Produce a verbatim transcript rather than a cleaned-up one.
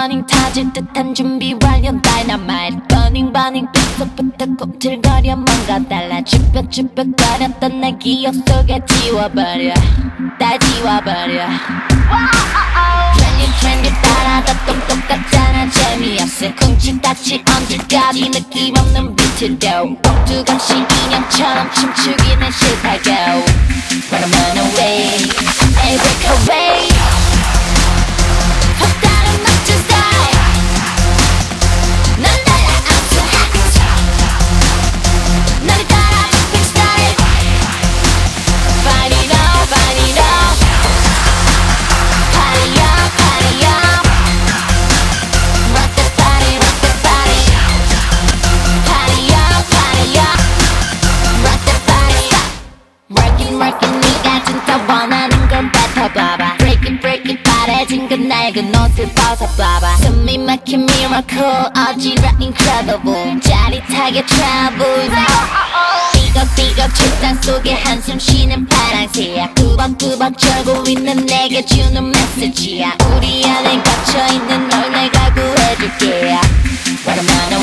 버닝 터질 듯한 준비 완료 다이너마이트 버닝 버닝 빗속부터 꿈틀거려 뭔가 달라 쭈뼛쭈뼛거렸던 내 기억 속에 지워버려 다 지워버려 트렌디 트렌디 따라다 똑똑같잖아 재미없어 쿵치따치 언제까지 느낌 없는 비트도 꼭두각시 인형처럼 춤추기는 싫다고 Wanna run away, I break away 다른 멋진 스타일 넌 달라 I'm so hot 너를 따라 빅 스타일 Fight it up, fight it up Party up, party up Rock the body, rock the body Party up, party up Rock the body Working, working 네가 진짜 원하는 건 뱉어봐봐 Break it, break it 바래진 그 낡은 옷을 벗어봐봐 숨이 막힌 miracle 어지러 incredible 짜릿하게 travel 삐걱삐걱 책상 속에 한숨 쉬는 파랑새야 꾸벅꾸벅 절고 있는 내게 주는 메시지야 우리 안에 갇혀있는 널 내가 구해줄게 What am I